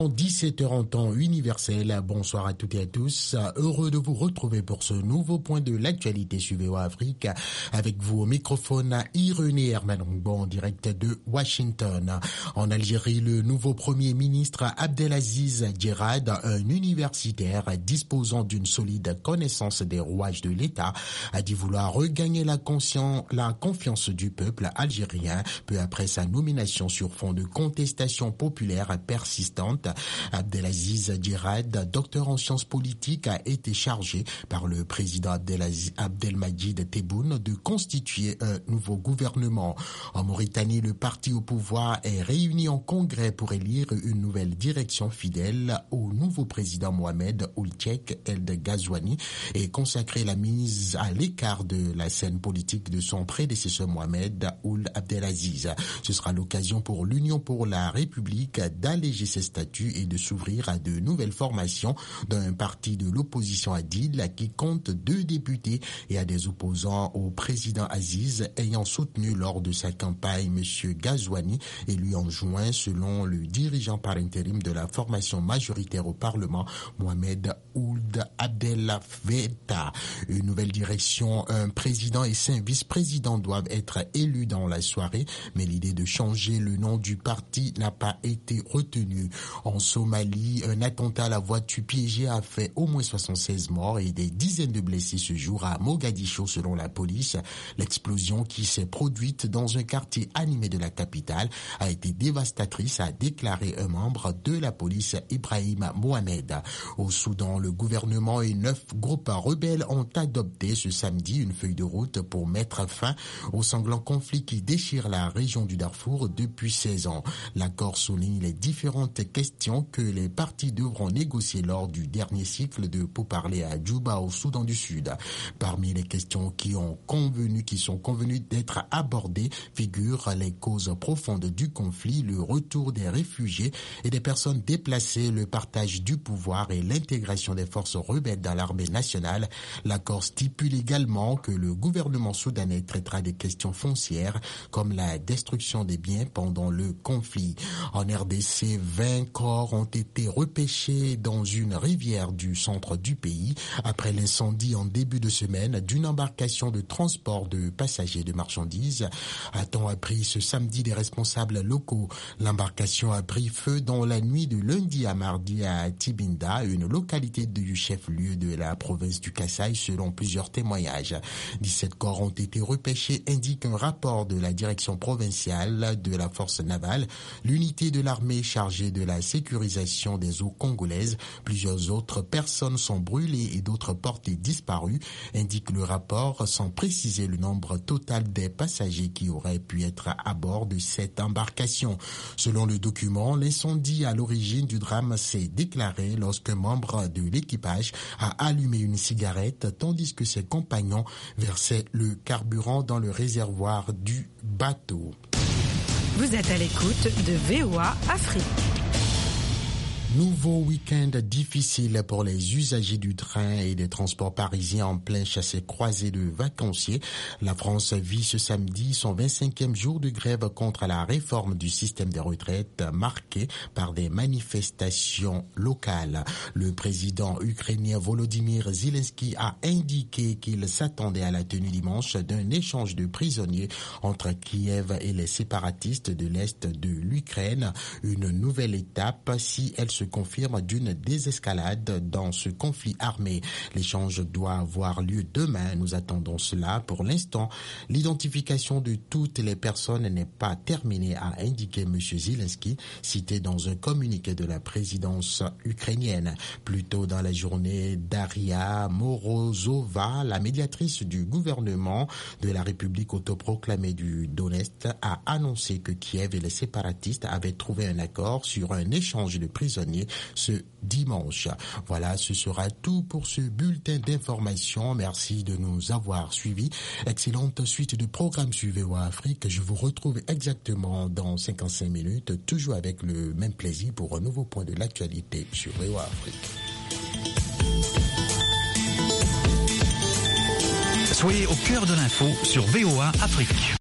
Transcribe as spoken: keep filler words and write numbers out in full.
dix-sept heures en temps universel. Bonsoir à toutes et à tous. Heureux de vous retrouver pour ce nouveau point de l'actualité sur V O A Afrique. Avec vous au microphone, Irénée Hermann-Rumbo en direct de Washington. En Algérie, le nouveau premier ministre Abdelaziz Djerad, un universitaire disposant d'une solide connaissance des rouages de l'État, a dit vouloir regagner la, conscien, la confiance du peuple algérien peu après sa nomination sur fond de contestation populaire persistante. Abdelaziz Djerad, docteur en sciences politiques, a été chargé par le président Abdelaziz, Abdelmadjid Tebboune de constituer un nouveau gouvernement. En Mauritanie, le parti au pouvoir est réuni en congrès pour élire une nouvelle direction fidèle au nouveau président Mohamed Ould Cheikh El Ghazouani et consacrer la mise à l'écart de la scène politique de son prédécesseur Mohamed Ould Abdelaziz. Ce sera l'occasion pour l'Union pour la République d'alléger ses statuts et de s'ouvrir à de nouvelles formations d'un parti de l'opposition Adil qui compte deux députés et à des opposants au président Aziz ayant soutenu lors de sa campagne M. Ghazouani, élu en juin selon le dirigeant par intérim de la formation majoritaire au Parlement, Mohamed Ould Abdel Fattah. Une nouvelle direction, un président et cinq vice-présidents doivent être élus dans la soirée, mais l'idée de changer le nom du parti n'a pas été retenue. En Somalie, un attentat à la voiture piégée a fait au moins soixante-seize morts et des dizaines de blessés ce jour à Mogadiscio selon la police. L'explosion qui s'est produite dans un quartier animé de la capitale a été dévastatrice, a déclaré un membre de la police, Ibrahim Mohamed. Au Soudan, le gouvernement et neuf groupes rebelles ont adopté ce samedi une feuille de route pour mettre fin au sanglant conflit qui déchire la région du Darfour depuis seize ans. L'accord souligne les différentes questions que les parties devront négocier lors du dernier cycle de pourparlers à Djouba au Soudan du Sud. Parmi les questions qui ont convenu, qui sont convenues d'être abordées figurent les causes profondes du conflit, le retour des réfugiés et des personnes déplacées, le partage du pouvoir et l'intégration des forces rebelles dans l'armée nationale. L'accord stipule également que le gouvernement soudanais traitera des questions foncières comme la destruction des biens pendant le conflit. En R D C, vingt corps ont été repêchés dans une rivière du centre du pays après l'incendie en début de semaine d'une embarcation de transport de passagers de marchandises. A-t-on appris ce samedi des responsables locaux? L'embarcation a pris feu dans la nuit de lundi à mardi à Tibinda, une localité du chef-lieu de la province du Kasaï, selon plusieurs témoignages. dix-sept corps ont été repêchés, indique un rapport de la direction provinciale de la force navale, l'unité de l'armée chargée de la sécurisation des eaux congolaises. Plusieurs autres personnes sont brûlées et d'autres portées disparues, indique le rapport, sans préciser le nombre total des passagers qui auraient pu être à bord de cette embarcation. Selon le document, l'incendie à l'origine du drame s'est déclaré lorsqu'un membre de l'équipage a allumé une cigarette tandis que ses compagnons versaient le carburant dans le réservoir du bateau. Vous êtes à l'écoute de V O A Afrique. Nouveau week-end difficile pour les usagers du train et des transports parisiens en plein chassé-croisé de vacanciers. La France vit ce samedi son vingt-cinquième jour de grève contre la réforme du système des retraites marqué par des manifestations locales. Le président ukrainien Volodymyr Zelensky a indiqué qu'il s'attendait à la tenue dimanche d'un échange de prisonniers entre Kiev et les séparatistes de l'Est de l'Ukraine. Une nouvelle étape si elle se se confirme d'une désescalade dans ce conflit armé. L'échange doit avoir lieu demain. Nous attendons cela. Pour l'instant, l'identification de toutes les personnes n'est pas terminée, a indiqué M. Zelensky, cité dans un communiqué de la présidence ukrainienne. Plus tôt dans la journée, Daria Morozova, la médiatrice du gouvernement de la République autoproclamée du Donetsk, a annoncé que Kiev et les séparatistes avaient trouvé un accord sur un échange de prisonniers ce dimanche. Voilà, ce sera tout pour ce bulletin d'information. Merci de nous avoir suivis. Excellente suite de programmes sur V O A Afrique. Je vous retrouve exactement dans cinquante-cinq minutes, toujours avec le même plaisir pour un nouveau point de l'actualité sur V O A Afrique. Soyez au cœur de l'info sur V O A Afrique.